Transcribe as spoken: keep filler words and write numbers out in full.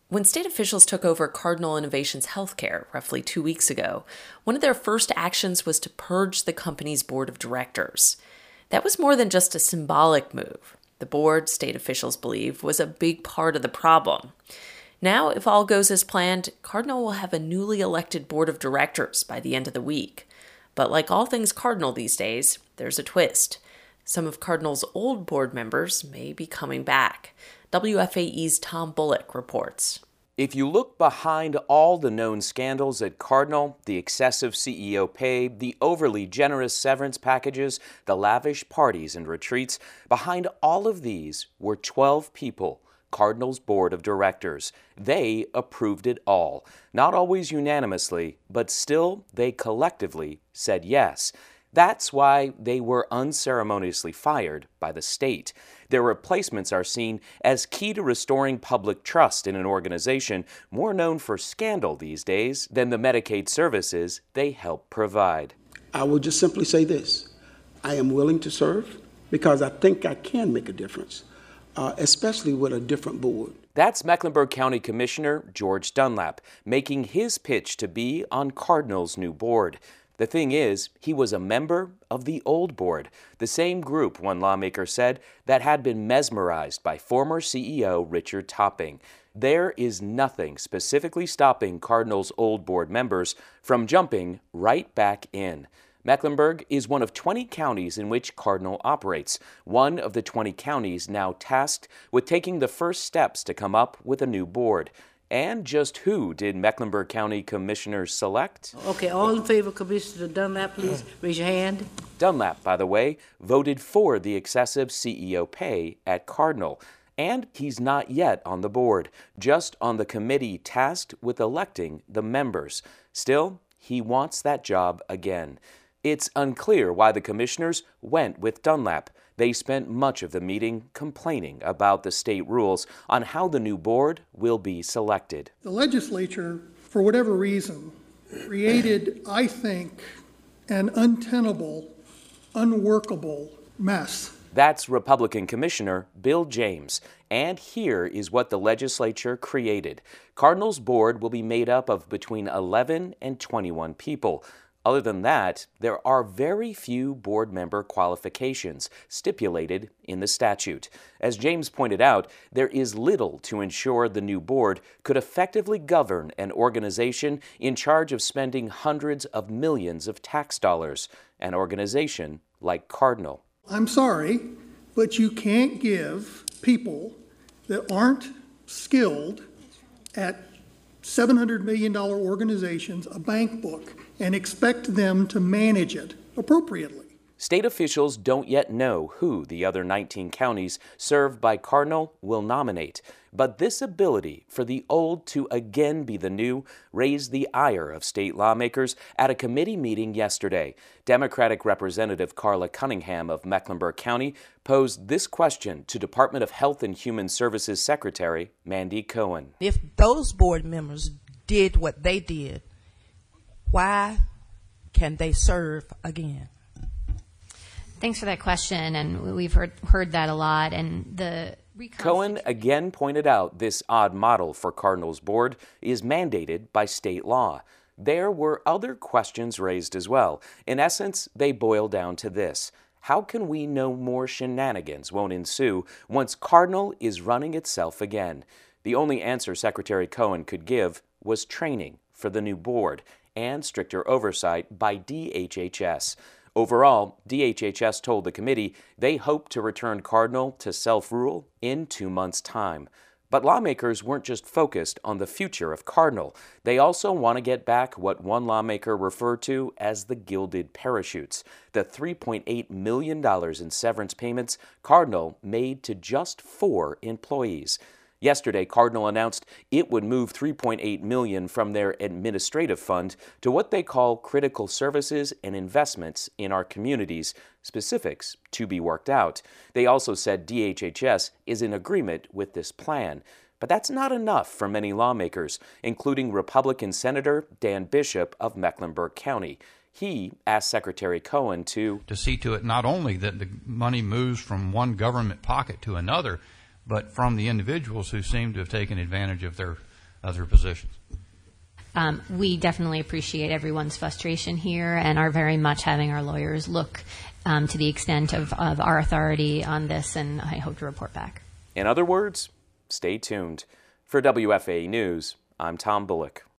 When state officials took over Cardinal Innovations Healthcare roughly two weeks ago, one of their first actions was to purge the company's board of directors. That was more than just a symbolic move. The board, state officials believe, was a big part of the problem. Now, if all goes as planned, Cardinal will have a newly elected board of directors by the end of the week. But like all things Cardinal these days, there's a twist. Some of Cardinal's old board members may be coming back. W F A E's Tom Bullock reports. If you look behind all the known scandals at Cardinal, the excessive C E O pay, the overly generous severance packages, the lavish parties and retreats, behind all of these were twelve people, Cardinal's board of directors. They approved it all, not always unanimously, but still they collectively said yes. That's why they were unceremoniously fired by the state. Their replacements are seen as key to restoring public trust in an organization more known for scandal these days than the Medicaid services they help provide. I will just simply say this. I am willing to serve because I think I can make a difference, uh, especially with a different board. That's Mecklenburg County Commissioner George Dunlap making his pitch to be on Cardinal's new board. The thing is, he was a member of the old board, the same group, one lawmaker said, that had been mesmerized by former C E O Richard Topping. There is nothing specifically stopping Cardinal's old board members from jumping right back in. Mecklenburg is one of twenty counties in which Cardinal operates, one of the twenty counties now tasked with taking the first steps to come up with a new board. And just who did Mecklenburg County commissioners select? Okay, all in favor, Commissioner Dunlap, please raise your hand. Dunlap, by the way, voted for the excessive C E O pay at Cardinal. And he's not yet on the board, just on the committee tasked with electing the members. Still, he wants that job again. It's unclear why the commissioners went with Dunlap. They spent much of the meeting complaining about the state rules on how the new board will be selected. The legislature, for whatever reason, created, I think, an untenable, unworkable mess. That's Republican Commissioner Bill James. And here is what the legislature created. Cardinal's board will be made up of between eleven and twenty-one people. Other than that, there are very few board member qualifications stipulated in the statute. As James pointed out, there is little to ensure the new board could effectively govern an organization in charge of spending hundreds of millions of tax dollars, an organization like Cardinal. I'm sorry, but you can't give people that aren't skilled at seven hundred million dollars organizations a bank book and expect them to manage it appropriately. State officials don't yet know who the other nineteen counties served by Cardinal will nominate, but this ability for the old to again be the new raised the ire of state lawmakers at a committee meeting yesterday. Democratic Representative Carla Cunningham of Mecklenburg County posed this question to Department of Health and Human Services Secretary Mandy Cohen. If those board members did what they did, why can they serve again? Thanks for that question, and we've heard heard that a lot. And the Cohen again pointed out this odd model for Cardinal's board is mandated by state law. There were other questions raised as well. In essence, they boil down to this. How can we know more shenanigans won't ensue once Cardinal is running itself again? The only answer Secretary Cohen could give was training for the new board and stricter oversight by D H H S. Overall, D H H S told the committee they hope to return Cardinal to self-rule in two months' time. But lawmakers weren't just focused on the future of Cardinal. They also want to get back what one lawmaker referred to as the gilded parachutes, the three point eight million dollars in severance payments Cardinal made to just four employees. Yesterday, Cardinal announced it would move three point eight million dollars from their administrative fund to what they call critical services and investments in our communities, specifics to be worked out. They also said D H H S is in agreement with this plan. But that's not enough for many lawmakers, including Republican Senator Dan Bishop of Mecklenburg County. He asked Secretary Cohen to... to see to it not only that the money moves from one government pocket to another, but from the individuals who seem to have taken advantage of their other positions. Um, we definitely appreciate everyone's frustration here and are very much having our lawyers look um, to the extent of, of our authority on this, and I hope to report back. In other words, stay tuned. For W F A E News, I'm Tom Bullock.